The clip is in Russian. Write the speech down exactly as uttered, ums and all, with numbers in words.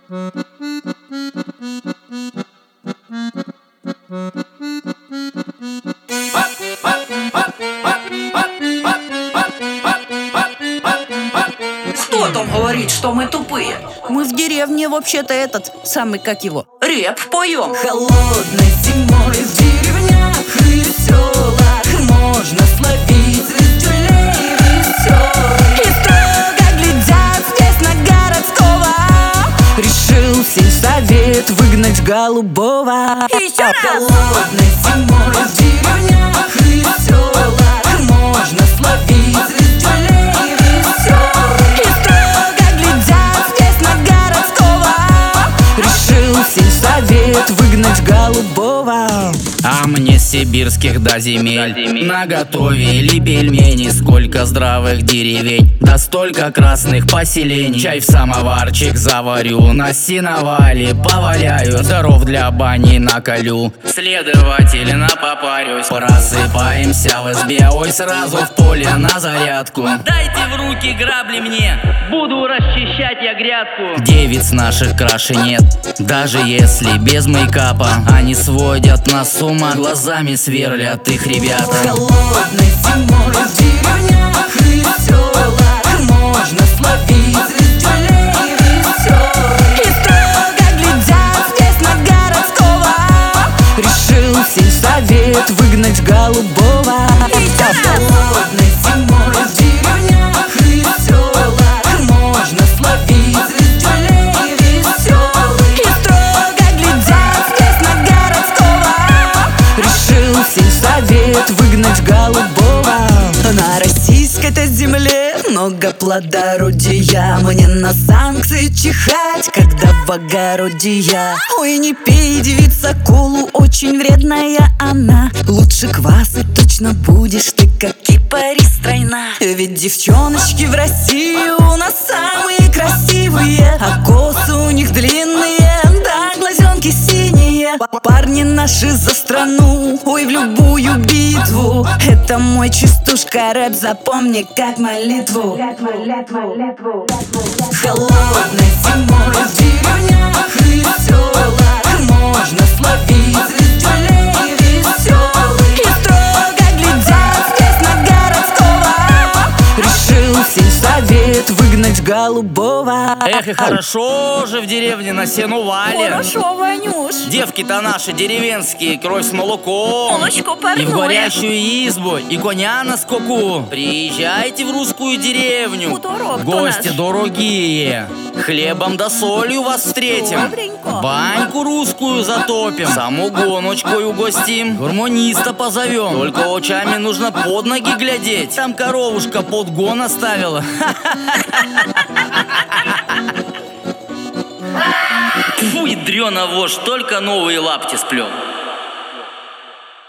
Кто там говорит, что мы тупые? Мы в деревне вообще-то этот, самый, как его, Реп поем. Холодной зимой в деревнях и селах можно словить звездюлей веселых. и строго глядят здесь на городского. Решил сельсовет выгнать голубого. Еще раз. Холодной зимой в деревнях и селах можно словить звездюлей веселых. И строго глядят здесь на городского. Решил сельсовет выгнать голубого. А мне с сибирских до земель наготовили пельмени. Сколько здравых деревень, да столько красных поселений. Чай в самоварчик заварю, на сеновале поваляю. Дров для бани наколю, следовательно попарюсь. Просыпаемся в избе, ой, сразу в поле на зарядку. Дайте в руки грабли мне, буду расчищать я грядку. Девиц наших краше нет, даже если без мейкапа. Они сводят нас с ума, глазами сверлят их ребята. Холодной зимой в деревнях и селах можно словить звездюлей веселых. И строго глядят здесь на городского. Решил сельсовет выгнать голубого. Холодной зимой в деревнях и селах можно словить звездюлей веселых. И строго глядят здесь на городского. Решил сельсовет выгнать голубого. На российской-то земле много плодородия. Мне на санкции чихать, когда в огороде я. Ой, не пей, девица, колу, очень вредная она. Лучше кваса точно будешь ты, как кипарис стройна. Ведь девчоночки в России у нас самые красивые, а косы у них длинные, да глазенки синие. Парни наши за страну, ой, в любую битву. Это мой частушка рэп, запомни как молитву. Холодной зимой в деревнях и селах можно словить звездюлей веселых. И строго глядят здесь на городского. Решил сельсовет выгнать голубого. Эх, и хорошо же в деревне на сеновале. Хорошо, Ванюш. Девки-то наши деревенские, кровь с молоком. Молочко И в парное. горящую избу, и коня на скаку. Приезжайте в русскую деревню. Хуторок-то Гости наш. дорогие. Хлебом да солью вас встретим. Добренько. Баньку русскую затопим. Самогоночкой угостим. Гармониста позовем. Только очами нужно под ноги глядеть. Там коровушка подгон оставила. Фу, ядрёна вошь, только новые лапти сплел.